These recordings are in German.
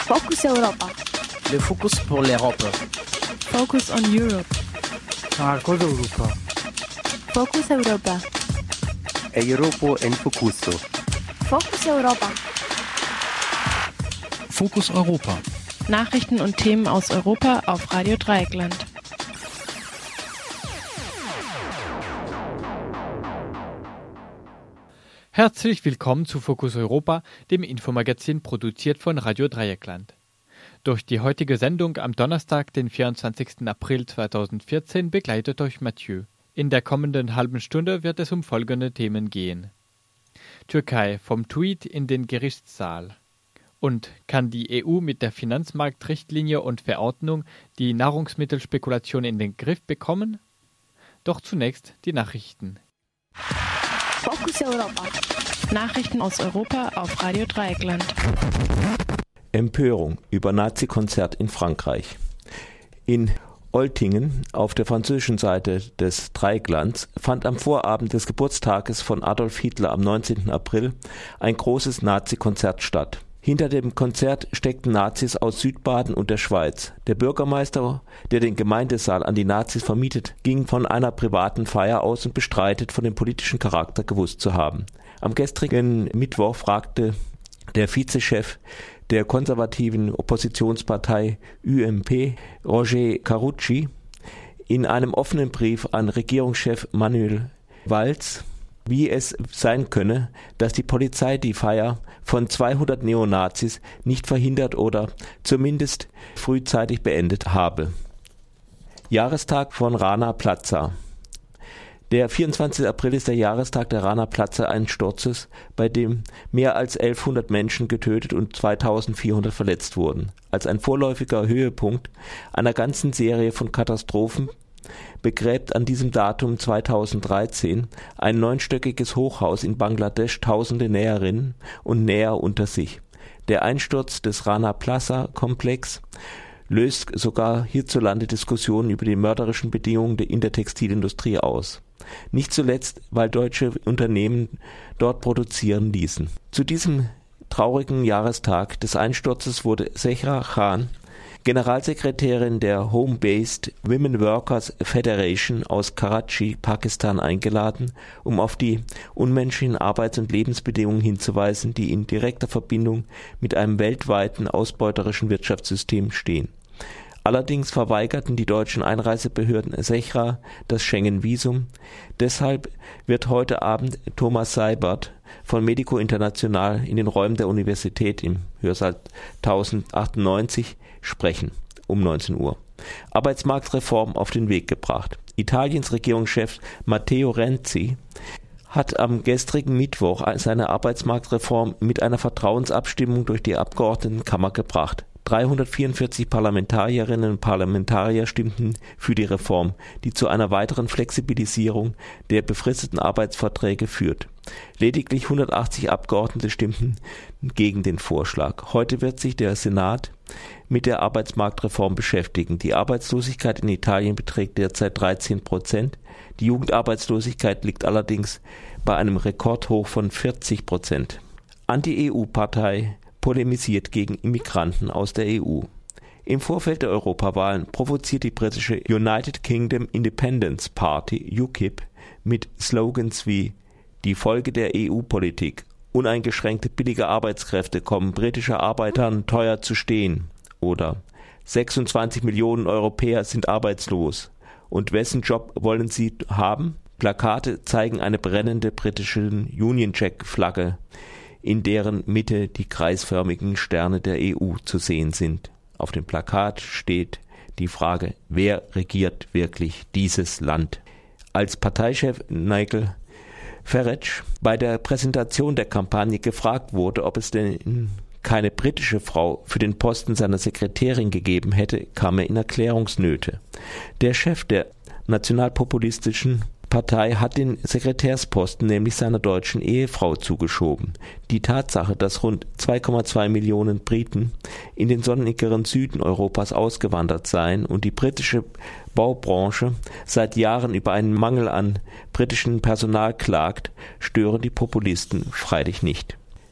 Focus Europa. Le Focus pour l'Europe. Focus on Europe. Marcos Europa. Focus Europa. Europa en Focuso. Focus Europa. Fokus Europa. Nachrichten und Themen aus Europa auf Radio Dreieckland. Herzlich willkommen zu Fokus Europa, dem Infomagazin produziert von Radio Dreieckland. Durch die heutige Sendung am Donnerstag, den 24. April 2014, begleitet euch Mathieu. In der kommenden halben Stunde wird es um folgende Themen gehen. Türkei vom Tweet in den Gerichtssaal. Und kann die EU mit der Finanzmarktrichtlinie und Verordnung die Nahrungsmittelspekulation in den Griff bekommen? Doch zunächst die Nachrichten. Focus Europa. Nachrichten aus Europa auf Radio Dreieckland. Empörung über Nazi-Konzert in Frankreich. In Oltingen auf der französischen Seite des Dreiecklands fand am Vorabend des Geburtstages von Adolf Hitler am 19. April ein großes Nazi-Konzert statt. Hinter dem Konzert steckten Nazis aus Südbaden und der Schweiz. Der Bürgermeister, der den Gemeindesaal an die Nazis vermietet, ging von einer privaten Feier aus und bestreitet, von dem politischen Charakter gewusst zu haben. Am gestrigen Mittwoch fragte der Vizechef der konservativen Oppositionspartei UMP, Roger Carucci, in einem offenen Brief an Regierungschef Manuel Valls, wie es sein könne, dass die Polizei die Feier von 200 Neonazis nicht verhindert oder zumindest frühzeitig beendet habe. Jahrestag von Rana Plaza. Der 24. April ist der Jahrestag der Rana Plaza-Einsturzes, bei dem mehr als 1100 Menschen getötet und 2400 verletzt wurden. Als ein vorläufiger Höhepunkt einer ganzen Serie von Katastrophen begräbt an diesem Datum 2013 ein 9-stöckiges Hochhaus in Bangladesch tausende Näherinnen und Näher unter sich. Der Einsturz des Rana Plaza-Komplex löst sogar hierzulande Diskussionen über die mörderischen Bedingungen in der Textilindustrie aus. Nicht zuletzt, weil deutsche Unternehmen dort produzieren ließen. Zu diesem traurigen Jahrestag des Einsturzes wurde Zehra Khan, Generalsekretärin der Home-Based Women Workers Federation aus Karachi, Pakistan, eingeladen, um auf die unmenschlichen Arbeits- und Lebensbedingungen hinzuweisen, die in direkter Verbindung mit einem weltweiten ausbeuterischen Wirtschaftssystem stehen. Allerdings verweigerten die deutschen Einreisebehörden Zehra das Schengen-Visum. Deshalb wird heute Abend Thomas Seibert von Medico International in den Räumen der Universität im Hörsaal 1098 sprechen, um 19 Uhr. Arbeitsmarktreform auf den Weg gebracht. Italiens Regierungschef Matteo Renzi hat am gestrigen Mittwoch seine Arbeitsmarktreform mit einer Vertrauensabstimmung durch die Abgeordnetenkammer gebracht. 344 Parlamentarierinnen und Parlamentarier stimmten für die Reform, die zu einer weiteren Flexibilisierung der befristeten Arbeitsverträge führt. Lediglich 180 Abgeordnete stimmten gegen den Vorschlag. Heute wird sich der Senat mit der Arbeitsmarktreform beschäftigen. Die Arbeitslosigkeit in Italien beträgt derzeit 13%. Die Jugendarbeitslosigkeit liegt allerdings bei einem Rekordhoch von 40%. Anti-EU-Partei polemisiert gegen Immigranten aus der EU. Im Vorfeld der Europawahlen provoziert die britische United Kingdom Independence Party UKIP mit Slogans wie „Die Folge der EU-Politik", „Uneingeschränkte billige Arbeitskräfte kommen britische Arbeitern teuer zu stehen" oder „26 Millionen Europäer sind arbeitslos und wessen Job wollen sie haben?" Plakate zeigen eine brennende britische Union Jack-Flagge, in deren Mitte die kreisförmigen Sterne der EU zu sehen sind. Auf dem Plakat steht die Frage: Wer regiert wirklich dieses Land? Als Parteichef Nigel Farage bei der Präsentation der Kampagne gefragt wurde, ob es denn keine britische Frau für den Posten seiner Sekretärin gegeben hätte, kam er in Erklärungsnöte. Der Chef der nationalpopulistischen Partei hat den Sekretärsposten nämlich seiner deutschen Ehefrau zugeschoben. Die Tatsache, dass rund 2,2 Millionen Briten in den sonnigeren Süden Europas ausgewandert seien und die britische Baubranche seit Jahren über einen Mangel an britischem Personal klagt, stören die Populisten freilich nicht.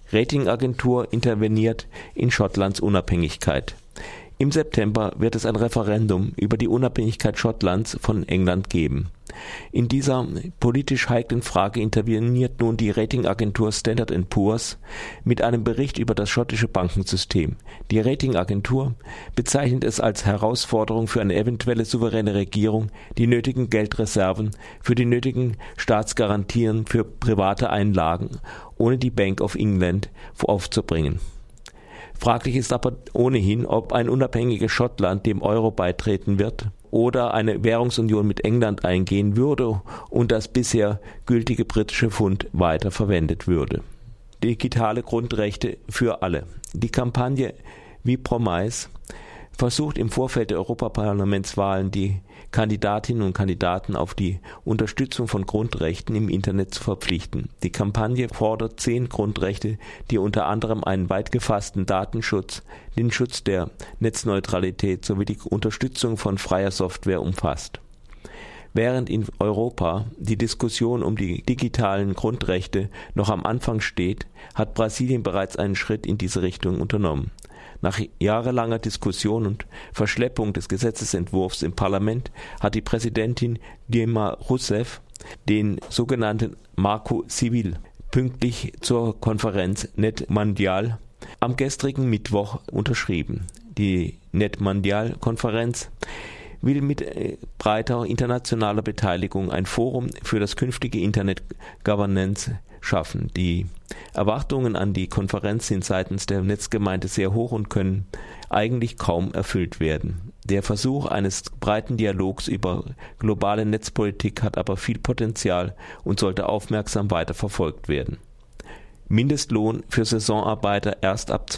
Ratingagentur interveniert in Schottlands Unabhängigkeit. Im September wird es ein Referendum über die Unabhängigkeit Schottlands von England geben. In dieser politisch heiklen Frage interveniert nun die Ratingagentur Standard & Poor's mit einem Bericht über das schottische Bankensystem. Die Ratingagentur bezeichnet es als Herausforderung für eine eventuelle souveräne Regierung, die nötigen Geldreserven für die nötigen Staatsgarantien für private Einlagen ohne die Bank of England aufzubringen. Fraglich ist aber ohnehin, ob ein unabhängiges Schottland dem Euro beitreten wird oder eine Währungsunion mit England eingehen würde und das bisher gültige britische Pfund weiter verwendet würde. Digitale Grundrechte für alle. Die Kampagne We Promise versucht im Vorfeld der Europaparlamentswahlen die Kandidatinnen und Kandidaten auf die Unterstützung von Grundrechten im Internet zu verpflichten. Die Kampagne fordert 10 Grundrechte, die unter anderem einen weit gefassten Datenschutz, den Schutz der Netzneutralität sowie die Unterstützung von freier Software umfasst. Während in Europa die Diskussion um die digitalen Grundrechte noch am Anfang steht, hat Brasilien bereits einen Schritt in diese Richtung unternommen. Nach jahrelanger Diskussion und Verschleppung des Gesetzesentwurfs im Parlament hat die Präsidentin Dilma Rousseff den sogenannten Marco Civil pünktlich zur Konferenz NET-Mundial am gestrigen Mittwoch unterschrieben. Die NET-Mundial-Konferenz will mit breiter internationaler Beteiligung ein Forum für das künftige Internet-Governance schaffen. Die Erwartungen an die Konferenz sind seitens der Netzgemeinde sehr hoch und können eigentlich kaum erfüllt werden. Der Versuch eines breiten Dialogs über globale Netzpolitik hat aber viel Potenzial und sollte aufmerksam weiter verfolgt werden. Mindestlohn für Saisonarbeiter erst ab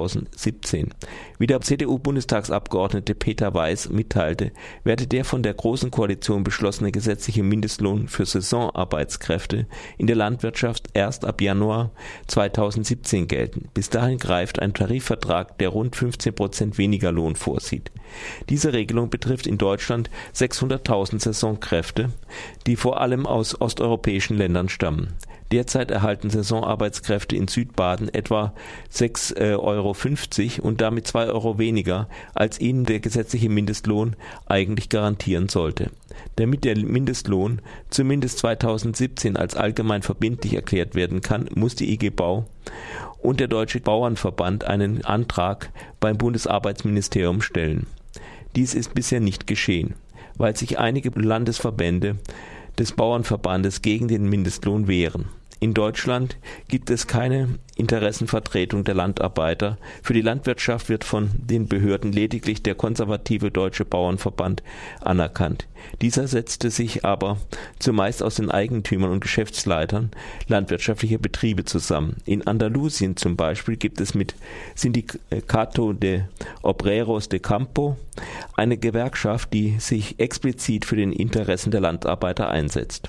2017. Wie der CDU-Bundestagsabgeordnete Peter Weiß mitteilte, werde der von der Großen Koalition beschlossene gesetzliche Mindestlohn für Saisonarbeitskräfte in der Landwirtschaft erst ab Januar 2017 gelten. Bis dahin greift ein Tarifvertrag, der rund 15% weniger Lohn vorsieht. Diese Regelung betrifft in Deutschland 600.000 Saisonkräfte, die vor allem aus osteuropäischen Ländern stammen. Derzeit erhalten Saisonarbeitskräfte in Südbaden etwa 6,50 € und damit 2 € weniger, als ihnen der gesetzliche Mindestlohn eigentlich garantieren sollte. Damit der Mindestlohn zumindest 2017 als allgemein verbindlich erklärt werden kann, muss die IG Bau und der Deutsche Bauernverband einen Antrag beim Bundesarbeitsministerium stellen. Dies ist bisher nicht geschehen, weil sich einige Landesverbände des Bauernverbandes gegen den Mindestlohn wehren. In Deutschland gibt es keine Interessenvertretung der Landarbeiter. Für die Landwirtschaft wird von den Behörden lediglich der konservative Deutsche Bauernverband anerkannt. Dieser setzte sich aber zumeist aus den Eigentümern und Geschäftsleitern landwirtschaftlicher Betriebe zusammen. In Andalusien zum Beispiel gibt es mit Sindicato de Obreros de Campo eine Gewerkschaft, die sich explizit für den Interessen der Landarbeiter einsetzt.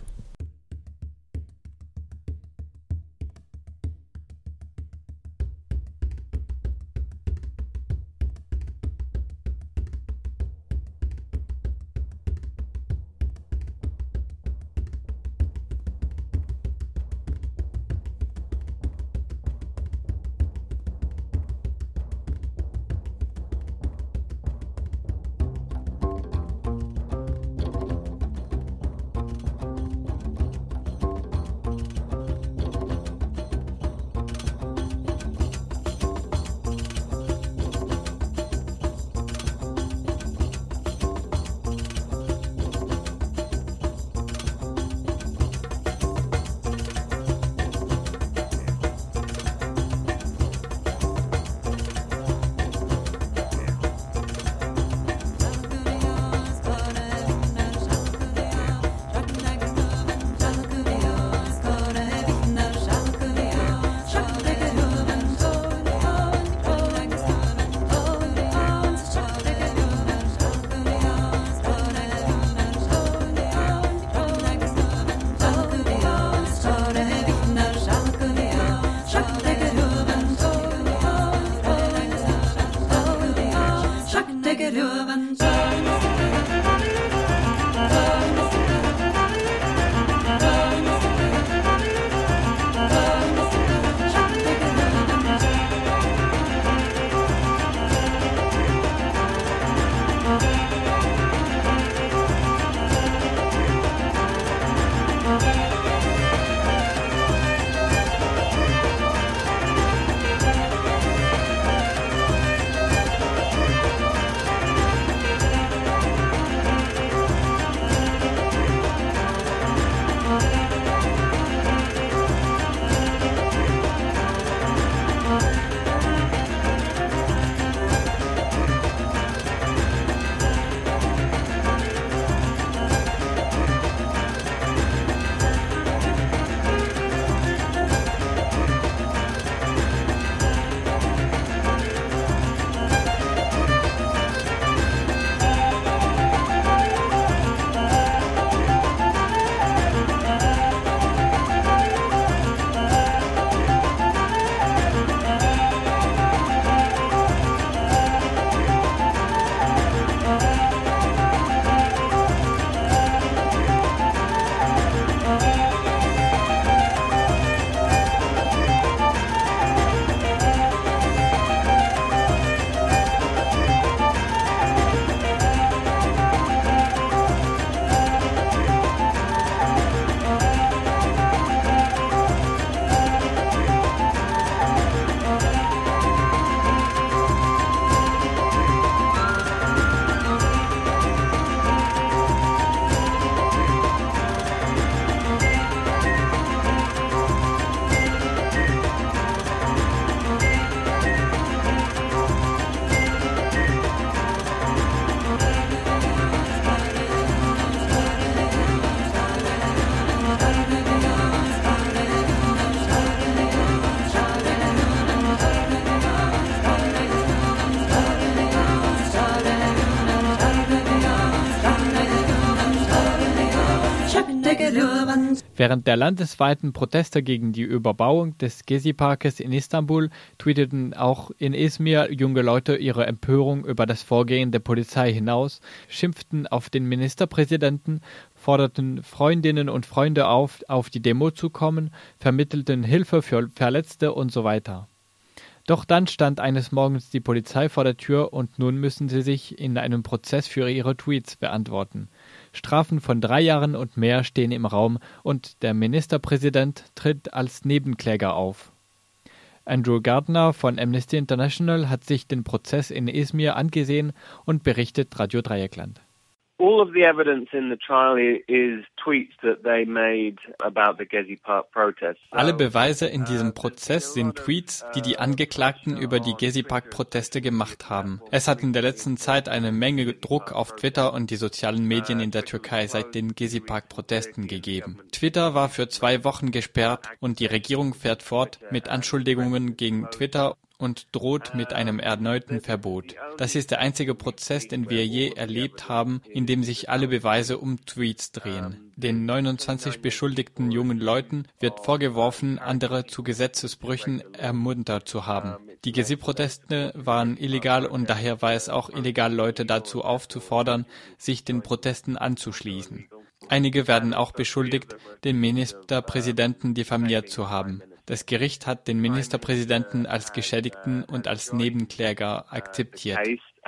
Während der landesweiten Proteste gegen die Überbauung des Gezi-Parkes in Istanbul tweeteten auch in Izmir junge Leute ihre Empörung über das Vorgehen der Polizei hinaus, schimpften auf den Ministerpräsidenten, forderten Freundinnen und Freunde auf die Demo zu kommen, vermittelten Hilfe für Verletzte und so weiter. Doch dann stand eines Morgens die Polizei vor der Tür und nun müssen sie sich in einem Prozess für ihre Tweets beantworten. Strafen von 3 Jahren und mehr stehen im Raum und der Ministerpräsident tritt als Nebenkläger auf. Andrew Gardner von Amnesty International hat sich den Prozess in Izmir angesehen und berichtet Radio Dreieckland. All of the evidence in the trial is tweets that they made about the Gezi Park protests. Alle Beweise in diesem Prozess sind Tweets, die die Angeklagten über die Gezi Park Proteste gemacht haben. Es hat in der letzten Zeit eine Menge Druck auf Twitter und die sozialen Medien in der Türkei seit den Gezi Park Protesten gegeben. Twitter war für 2 Wochen gesperrt und die Regierung fährt fort mit Anschuldigungen gegen Twitter und droht mit einem erneuten Verbot. Das ist der einzige Prozess, den wir je erlebt haben, in dem sich alle Beweise um Tweets drehen. Den 29 beschuldigten jungen Leuten wird vorgeworfen, andere zu Gesetzesbrüchen ermuntert zu haben. Die Gezi-Proteste waren illegal und daher war es auch illegal, Leute dazu aufzufordern, sich den Protesten anzuschließen. Einige werden auch beschuldigt, den Ministerpräsidenten diffamiert zu haben. Das Gericht hat den Ministerpräsidenten als Geschädigten und als Nebenkläger akzeptiert.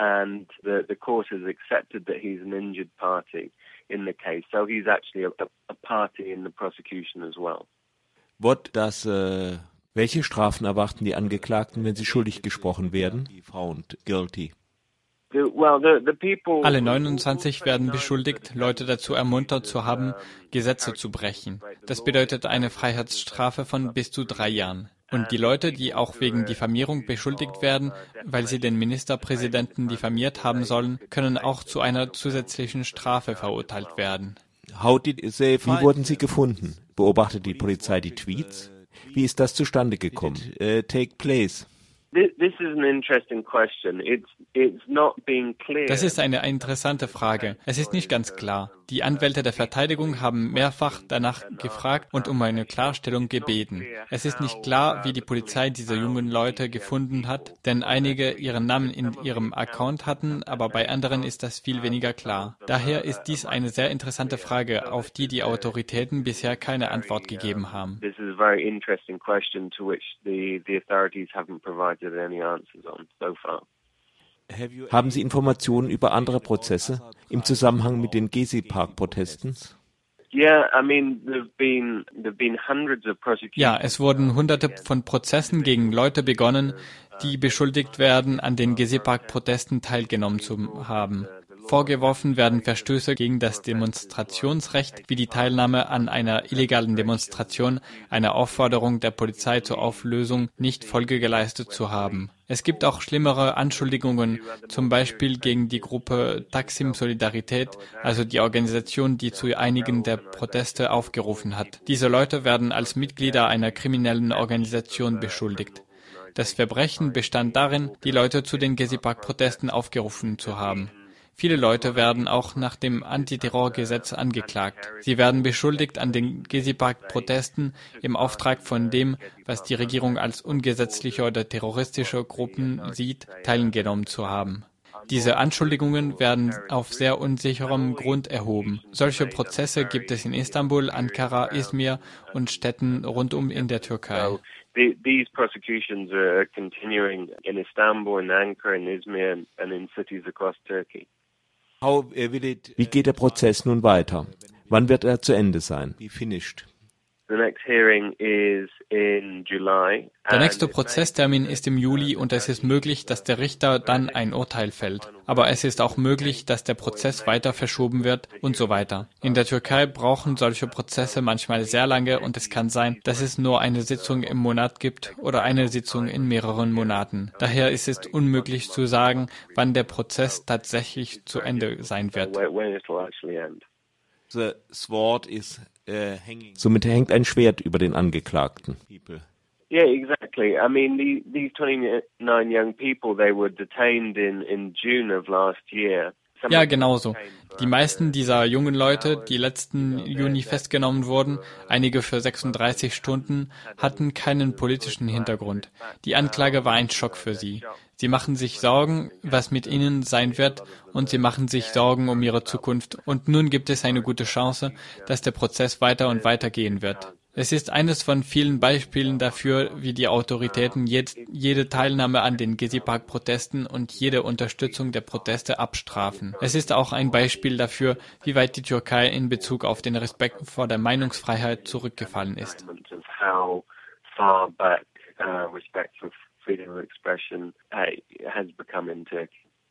Welche Strafen erwarten die Angeklagten, wenn sie schuldig gesprochen werden? Found guilty. Alle 29 werden beschuldigt, Leute dazu ermuntert zu haben, Gesetze zu brechen. Das bedeutet eine Freiheitsstrafe von bis zu 3 Jahren. Und die Leute, die auch wegen Diffamierung beschuldigt werden, weil sie den Ministerpräsidenten diffamiert haben sollen, können auch zu einer zusätzlichen Strafe verurteilt werden. Wie wurden sie gefunden? Beobachtet die Polizei die Tweets? Wie ist das zustande gekommen? Take place. Das ist eine interessante Frage. Es ist nicht ganz klar. Die Anwälte der Verteidigung haben mehrfach danach gefragt und um eine Klarstellung gebeten. Es ist nicht klar, wie die Polizei diese jungen Leute gefunden hat, denn einige ihren Namen in ihrem Account hatten, aber bei anderen ist das viel weniger klar. Daher ist dies eine sehr interessante Frage, auf die die Autoritäten bisher keine Antwort gegeben haben. Haben Sie Informationen über andere Prozesse im Zusammenhang mit den Gezi-Park-Protesten? Ja, es wurden Hunderte von Prozessen gegen Leute begonnen, die beschuldigt werden, an den Gezi-Park-Protesten teilgenommen zu haben. Vorgeworfen werden Verstöße gegen das Demonstrationsrecht, wie die Teilnahme an einer illegalen Demonstration, einer Aufforderung der Polizei zur Auflösung, nicht Folge geleistet zu haben. Es gibt auch schlimmere Anschuldigungen, zum Beispiel gegen die Gruppe Taksim Solidarität, also die Organisation, die zu einigen der Proteste aufgerufen hat. Diese Leute werden als Mitglieder einer kriminellen Organisation beschuldigt. Das Verbrechen bestand darin, die Leute zu den Gezi-Park-Protesten aufgerufen zu haben. Viele Leute werden auch nach dem Antiterrorgesetz angeklagt. Sie werden beschuldigt, an den Gezi-Park-Protesten im Auftrag von dem, was die Regierung als ungesetzliche oder terroristische Gruppen sieht, teilgenommen zu haben. Diese Anschuldigungen werden auf sehr unsicherem Grund erhoben. Solche Prozesse gibt es in Istanbul, Ankara, Izmir und Städten rundum in der Türkei. These prosecutions are continuing in Istanbul, in Ankara, in Izmir and in cities across Turkey. Wie geht der Prozess nun weiter? Wann wird er zu Ende sein? Wie finished? Der nächste Prozesstermin ist im Juli und es ist möglich, dass der Richter dann ein Urteil fällt. Aber es ist auch möglich, dass der Prozess weiter verschoben wird und so weiter. In der Türkei brauchen solche Prozesse manchmal sehr lange und es kann sein, dass es nur eine Sitzung im Monat gibt oder eine Sitzung in mehreren Monaten. Daher ist es unmöglich zu sagen, wann der Prozess tatsächlich zu Ende sein wird. Somit hängt ein Schwert über den Angeklagten. Yeah, exactly. I mean, these 29 young people, they were detained in June of last year. Ja, genauso. Die meisten dieser jungen Leute, die letzten Juni festgenommen wurden, einige für 36 Stunden, hatten keinen politischen Hintergrund. Die Anklage war ein Schock für sie. Sie machen sich Sorgen, was mit ihnen sein wird, und sie machen sich Sorgen um ihre Zukunft. Und nun gibt es eine gute Chance, dass der Prozess weiter und weiter gehen wird. Es ist eines von vielen Beispielen dafür, wie die Autoritäten jede Teilnahme an den Gezi-Park-Protesten und jede Unterstützung der Proteste abstrafen. Es ist auch ein Beispiel dafür, wie weit die Türkei in Bezug auf den Respekt vor der Meinungsfreiheit zurückgefallen ist. Freedom of expression has become in Turkey.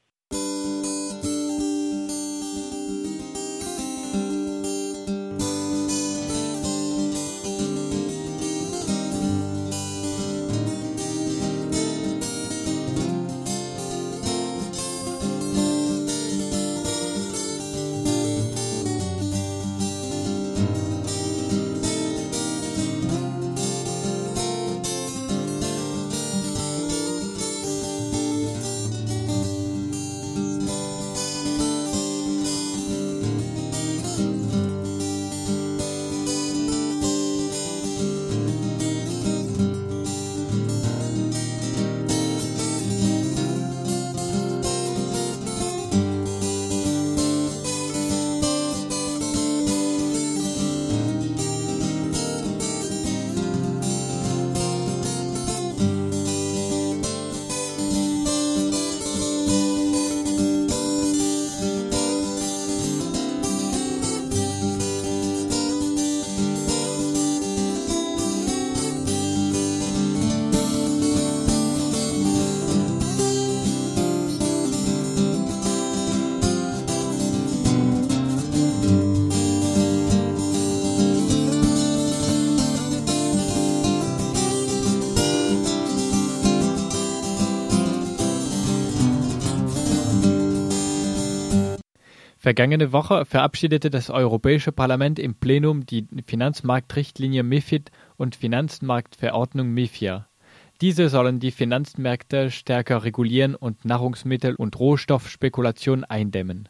Vergangene Woche verabschiedete das Europäische Parlament im Plenum die Finanzmarktrichtlinie MiFID und Finanzmarktverordnung MiFIR. Diese sollen die Finanzmärkte stärker regulieren und Nahrungsmittel- und Rohstoffspekulation eindämmen.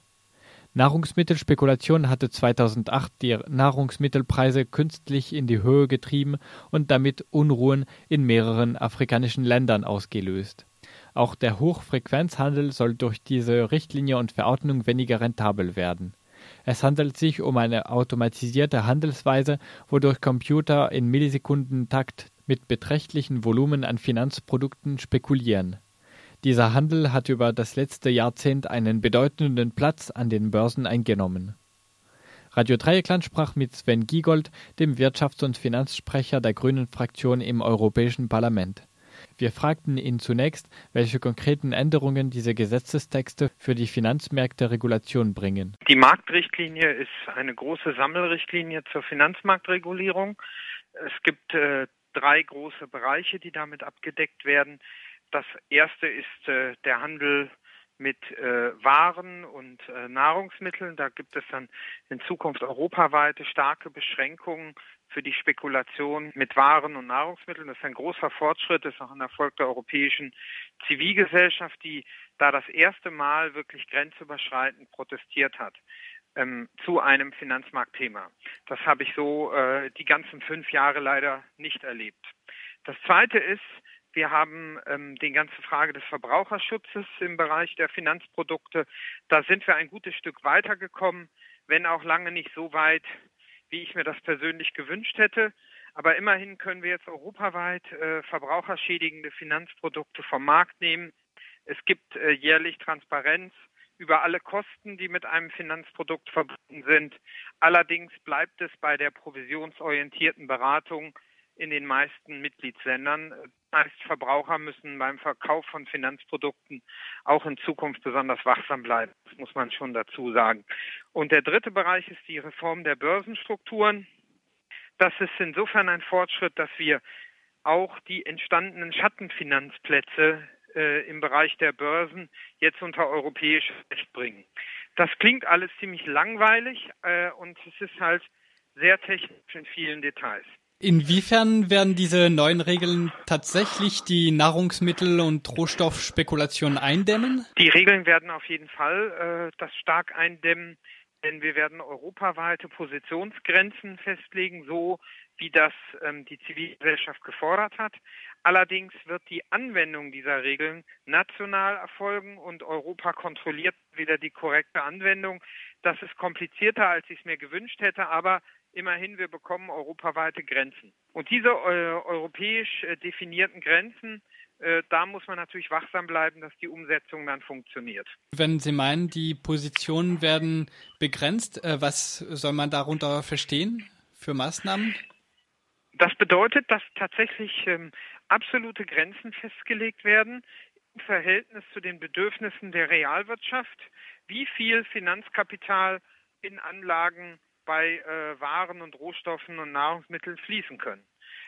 Nahrungsmittelspekulation hatte 2008 die Nahrungsmittelpreise künstlich in die Höhe getrieben und damit Unruhen in mehreren afrikanischen Ländern ausgelöst. Auch der Hochfrequenzhandel soll durch diese Richtlinie und Verordnung weniger rentabel werden. Es handelt sich um eine automatisierte Handelsweise, wodurch Computer in Millisekundentakt mit beträchtlichen Volumen an Finanzprodukten spekulieren. Dieser Handel hat über das letzte Jahrzehnt einen bedeutenden Platz an den Börsen eingenommen. Radio Dreieckland sprach mit Sven Giegold, dem Wirtschafts- und Finanzsprecher der Grünen-Fraktion im Europäischen Parlament. Wir fragten ihn zunächst, welche konkreten Änderungen diese Gesetzestexte für die Finanzmärkte-Regulation bringen. Die Marktrichtlinie ist eine große Sammelrichtlinie zur Finanzmarktregulierung. Es gibt 3 große Bereiche, die damit abgedeckt werden. Das erste ist der Handel mit Waren und Nahrungsmitteln. Da gibt es dann in Zukunft europaweite starke Beschränkungen für die Spekulation mit Waren und Nahrungsmitteln. Das ist ein großer Fortschritt, das ist auch ein Erfolg der europäischen Zivilgesellschaft, die da das erste Mal wirklich grenzüberschreitend protestiert hat zu einem Finanzmarktthema. Das habe ich so die ganzen 5 Jahre leider nicht erlebt. Das zweite ist, wir haben die ganze Frage des Verbraucherschutzes im Bereich der Finanzprodukte. Da sind wir ein gutes Stück weitergekommen, wenn auch lange nicht so weit, wie ich mir das persönlich gewünscht hätte. Aber immerhin können wir jetzt europaweit verbraucherschädigende Finanzprodukte vom Markt nehmen. Es gibt jährlich Transparenz über alle Kosten, die mit einem Finanzprodukt verbunden sind. Allerdings bleibt es bei der provisionsorientierten Beratung in den meisten Mitgliedsländern. Das heißt, Verbraucher müssen beim Verkauf von Finanzprodukten auch in Zukunft besonders wachsam bleiben. Das muss man schon dazu sagen. Und der dritte Bereich ist die Reform der Börsenstrukturen. Das ist insofern ein Fortschritt, dass wir auch die entstandenen Schattenfinanzplätze im Bereich der Börsen jetzt unter europäisches Recht bringen. Das klingt alles ziemlich langweilig und es ist halt sehr technisch in vielen Details. Inwiefern werden diese neuen Regeln tatsächlich die Nahrungsmittel- und Rohstoffspekulation eindämmen? Die Regeln werden auf jeden Fall das stark eindämmen, denn wir werden europaweite Positionsgrenzen festlegen, so wie das die Zivilgesellschaft gefordert hat. Allerdings wird die Anwendung dieser Regeln national erfolgen und Europa kontrolliert wieder die korrekte Anwendung. Das ist komplizierter, als ich es mir gewünscht hätte, aber immerhin, wir bekommen europaweite Grenzen. Und diese europäisch definierten Grenzen, da muss man natürlich wachsam bleiben, dass die Umsetzung dann funktioniert. Wenn Sie meinen, die Positionen werden begrenzt, was soll man darunter verstehen für Maßnahmen? Das bedeutet, dass tatsächlich absolute Grenzen festgelegt werden im Verhältnis zu den Bedürfnissen der Realwirtschaft, wie viel Finanzkapital in Anlagen bei Waren und Rohstoffen und Nahrungsmitteln fließen können.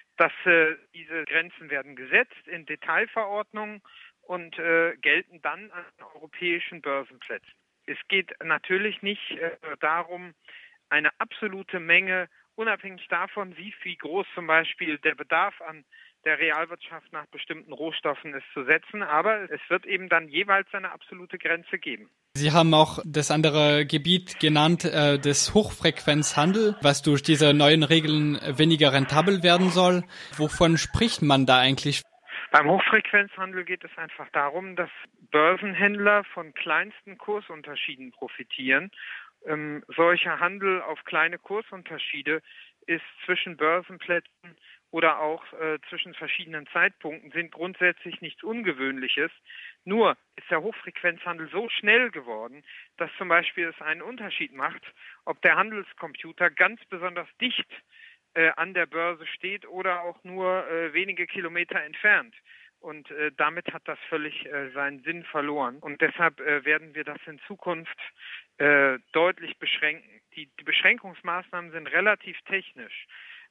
Diese Grenzen werden gesetzt in Detailverordnungen und gelten dann an europäischen Börsenplätzen. Es geht natürlich nicht darum, eine absolute Menge, unabhängig davon, wie groß zum Beispiel der Bedarf an der Realwirtschaft nach bestimmten Rohstoffen ist, zu setzen, aber es wird eben dann jeweils eine absolute Grenze geben. Sie haben auch das andere Gebiet genannt, des Hochfrequenzhandel, was durch diese neuen Regeln weniger rentabel werden soll. Wovon spricht man da eigentlich? Beim Hochfrequenzhandel geht es einfach darum, dass Börsenhändler von kleinsten Kursunterschieden profitieren. Solcher Handel auf kleine Kursunterschiede ist zwischen Börsenplätzen oder auch zwischen verschiedenen Zeitpunkten sind grundsätzlich nichts Ungewöhnliches. Nur ist der Hochfrequenzhandel so schnell geworden, dass zum Beispiel es einen Unterschied macht, ob der Handelscomputer ganz besonders dicht an der Börse steht oder auch nur wenige Kilometer entfernt. Und damit hat das völlig seinen Sinn verloren. Und deshalb werden wir das in Zukunft deutlich beschränken. Die Beschränkungsmaßnahmen sind relativ technisch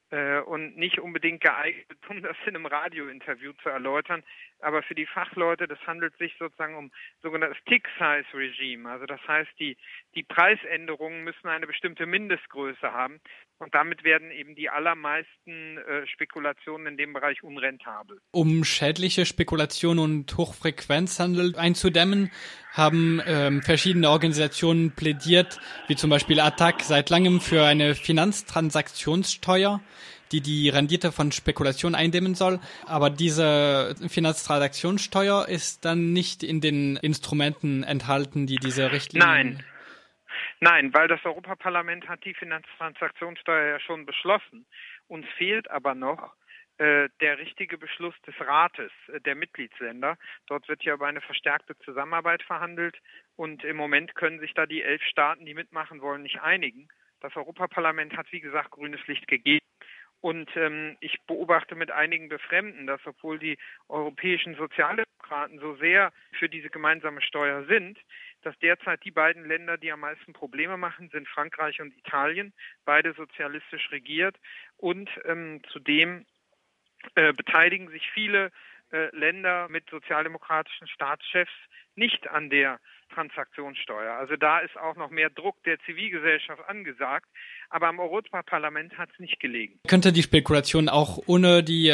und nicht unbedingt geeignet, um das in einem Radiointerview zu erläutern. Aber für die Fachleute, das handelt sich sozusagen um sogenanntes Tick-Size-Regime. Also das heißt, die Preisänderungen müssen eine bestimmte Mindestgröße haben. Und damit werden eben die allermeisten Spekulationen in dem Bereich unrentabel. Um schädliche Spekulation und Hochfrequenzhandel einzudämmen, haben verschiedene Organisationen plädiert, wie zum Beispiel ATTAC, seit langem für eine Finanztransaktionssteuer, die Rendite von Spekulation eindämmen soll. Aber diese Finanztransaktionssteuer ist dann nicht in den Instrumenten enthalten, die diese Richtlinien... Nein, weil das Europaparlament hat die Finanztransaktionssteuer ja schon beschlossen. Uns fehlt aber noch der richtige Beschluss des Rates der Mitgliedsländer. Dort wird ja über eine verstärkte Zusammenarbeit verhandelt und im Moment können sich da die 11 Staaten, die mitmachen wollen, nicht einigen. Das Europaparlament hat, wie gesagt, grünes Licht gegeben. Und ich beobachte mit einigen Befremden, dass obwohl die europäischen Sozialdemokraten so sehr für diese gemeinsame Steuer sind, dass derzeit die beiden Länder, die am meisten Probleme machen, sind Frankreich und Italien, beide sozialistisch regiert. Und zudem beteiligen sich viele Länder mit sozialdemokratischen Staatschefs nicht an der Transaktionssteuer. Also da ist auch noch mehr Druck der Zivilgesellschaft angesagt. Aber am Europaparlament hat es nicht gelegen. Könnte die Spekulation auch ohne die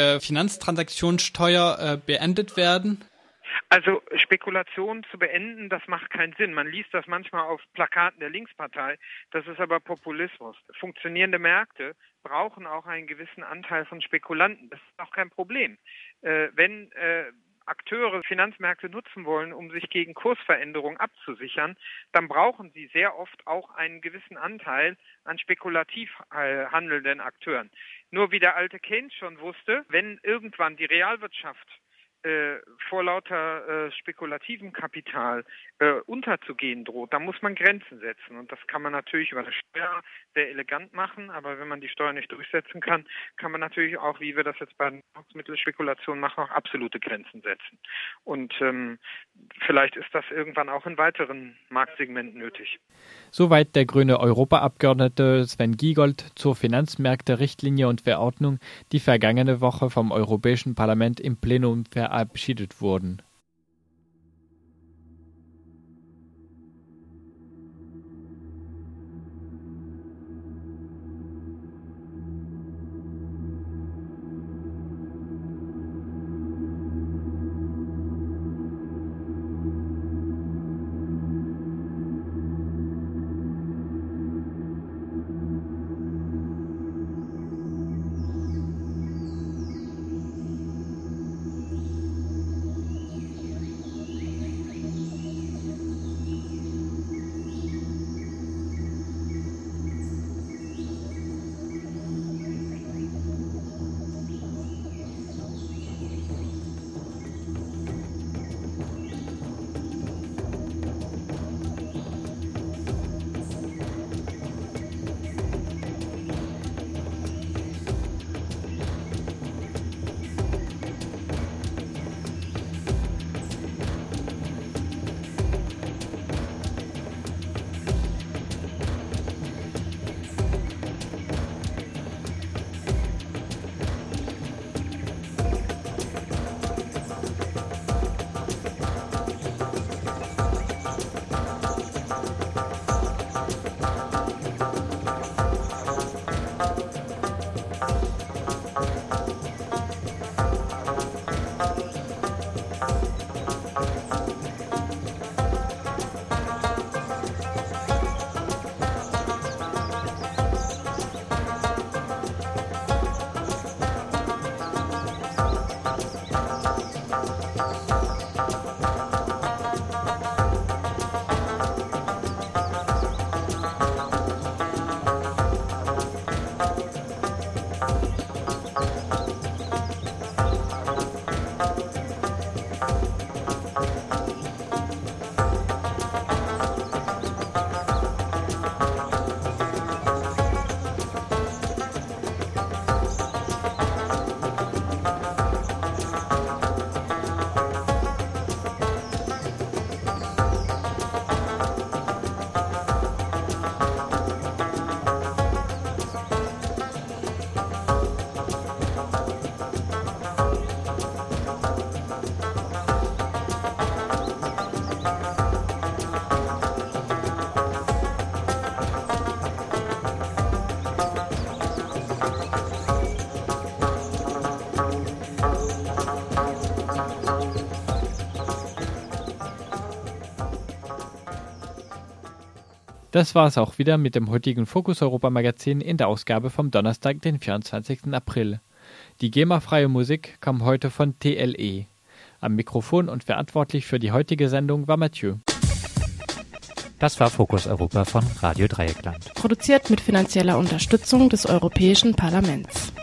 Finanztransaktionssteuer beendet werden? Also Spekulation zu beenden, das macht keinen Sinn. Man liest das manchmal auf Plakaten der Linkspartei. Das ist aber Populismus. Funktionierende Märkte brauchen auch einen gewissen Anteil von Spekulanten. Das ist auch kein Problem. Wenn Akteure Finanzmärkte nutzen wollen, um sich gegen Kursveränderungen abzusichern, dann brauchen sie sehr oft auch einen gewissen Anteil an spekulativ handelnden Akteuren. Nur wie der alte Keynes schon wusste, wenn irgendwann die Realwirtschaft vor lauter spekulativem Kapital unterzugehen droht, da muss man Grenzen setzen. Und das kann man natürlich über eine Steuer sehr elegant machen, aber wenn man die Steuer nicht durchsetzen kann, kann man natürlich auch, wie wir das jetzt bei Nahrungsmittelspekulation machen, auch absolute Grenzen setzen. Und vielleicht ist das irgendwann auch in weiteren Marktsegmenten nötig. Soweit der grüne Europaabgeordnete Sven Giegold zur Finanzmärkte-Richtlinie und Verordnung, die vergangene Woche vom Europäischen Parlament im Plenum verabschiedet wurden. Das war es auch wieder mit dem heutigen Fokus Europa Magazin in der Ausgabe vom Donnerstag, den 24. April. Die GEMA-freie Musik kam heute von TLE. Am Mikrofon und verantwortlich für die heutige Sendung war Mathieu. Das war Fokus Europa von Radio Dreieckland. Produziert mit finanzieller Unterstützung des Europäischen Parlaments.